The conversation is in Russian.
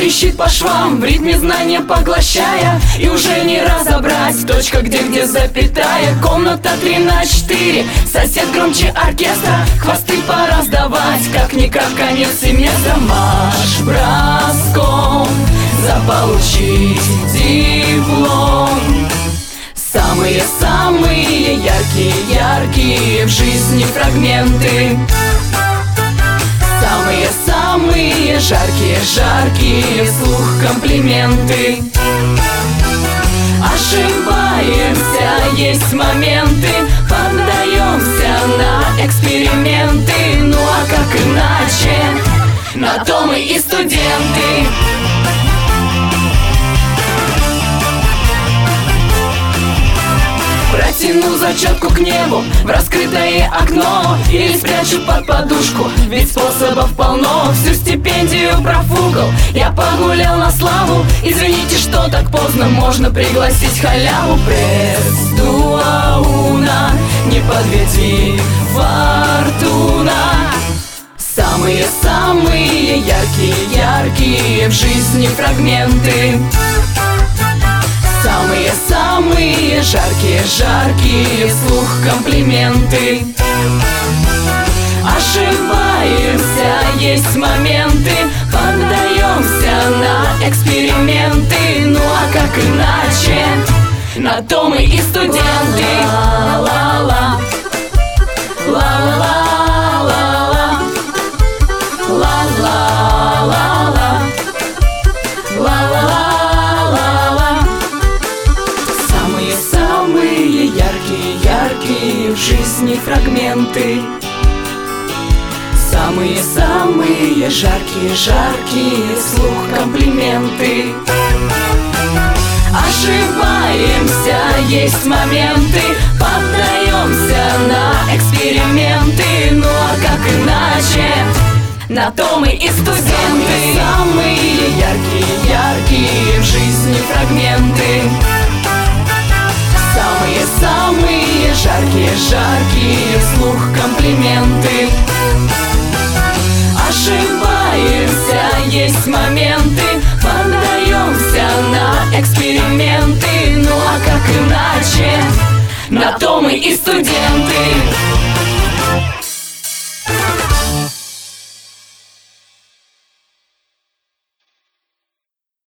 трещит по швам, в ритме знания поглощая. И уже не разобрать, точка где запятая. Комната 3×4, сосед громче оркестра. Хвосты пора сдавать, как-никак конец семестра. Марш броском заполучить диплом. Самые-самые яркие в жизни фрагменты. Самые-самые жаркие вслух комплименты. Ошибаемся, есть моменты, поддаемся на эксперименты. Ну а как иначе, на то мы и студенты. Протяну зачетку к небу в раскрытое окно или спрячу под подушку, ведь способов полно. Всю стипендию профукал, я погулял на славу. Извините, что так поздно, можно пригласить халяву. Пресс дуа уна, не подведи фортуна. Самые-самые яркие в жизни фрагменты. Самые-самые жаркие вслух комплименты. Ошибаемся, есть моменты, поддаемся на эксперименты. Ну а как иначе, на то мы и студенты. Ла-ла-ла, ла-ла-ла, ла-ла-ла, ла-ла-ла. Самые яркие в жизни фрагменты. Самые-самые жаркие вслух комплименты. Ошибаемся, есть моменты, поддаемся на эксперименты. Ну а как иначе, на то мы и студенты. Самые яркие в жизни фрагменты. Самые-самые жаркие вслух комплименты. Ошибаемся, есть моменты, поддаемся на эксперименты. Ну а как иначе, на то мы и студенты.